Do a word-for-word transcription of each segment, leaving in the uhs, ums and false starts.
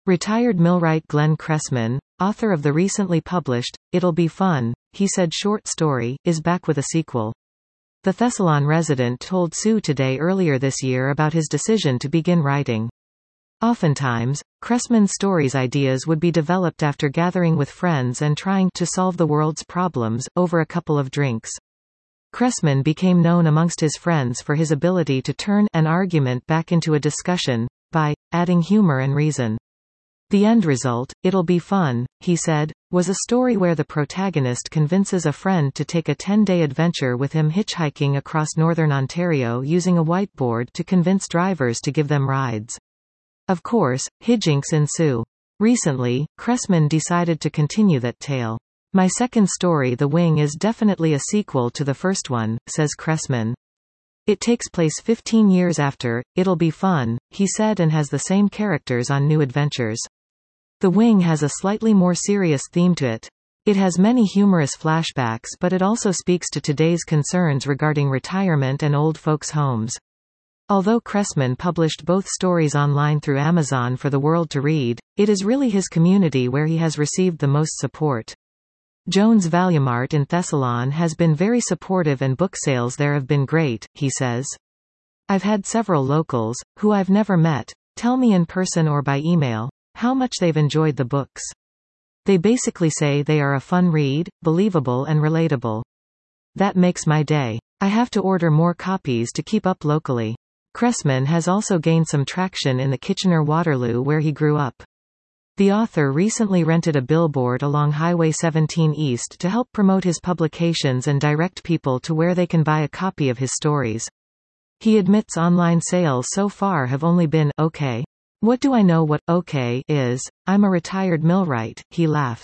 Retired millwright Glenn Cressman, author of the recently published, It'll Be Fun, He Said short story, is back with a sequel. The Thessalon resident told Sue Today earlier this year about his decision to begin writing. Oftentimes, Cressman's stories ideas would be developed after gathering with friends and trying to solve the world's problems, over a couple of drinks. Cressman became known amongst his friends for his ability to turn an argument back into a discussion, by adding humor and reason. The end result, It'll Be Fun, he said, was a story where the protagonist convinces a friend to take a ten-day adventure with him hitchhiking across northern Ontario using a whiteboard to convince drivers to give them rides. Of course, hijinks ensue. Recently, Cressman decided to continue that tale. My second story The Wing is definitely a sequel to the first one, says Cressman. It takes place fifteen years after, It'll Be Fun, he said, and has the same characters on new adventures. The Wing has a slightly more serious theme to it. It has many humorous flashbacks, but it also speaks to today's concerns regarding retirement and old folks' homes. Although Cressman published both stories online through Amazon for the world to read, it is really his community where he has received the most support. Jones Valuemart in Thessalon has been very supportive and book sales there have been great, he says. I've had several locals, who I've never met, tell me in person or by email, how much they've enjoyed the books. They basically say they are a fun read, believable and relatable. That makes my day. I have to order more copies to keep up locally. Cressman has also gained some traction in the Kitchener-Waterloo where he grew up. The author recently rented a billboard along Highway seventeen East to help promote his publications and direct people to where they can buy a copy of his stories. He admits online sales so far have only been okay. What do I know what okay is? I'm a retired millwright, he laughs.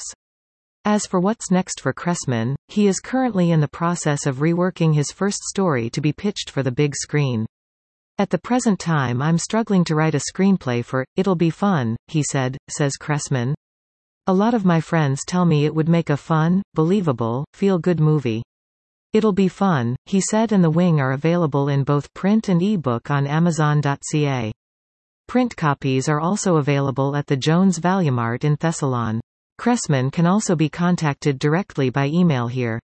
As for what's next for Cressman, he is currently in the process of reworking his first story to be pitched for the big screen. At the present time I'm struggling to write a screenplay for It'll Be Fun, he said, says Cressman. A lot of my friends tell me it would make a fun, believable, feel-good movie. It'll be fun, he said, and The Wing are available in both print and e-book on Amazon dot c a. Print copies are also available at the Jones Valuemart in Thessalon. Cressman can also be contacted directly by email here.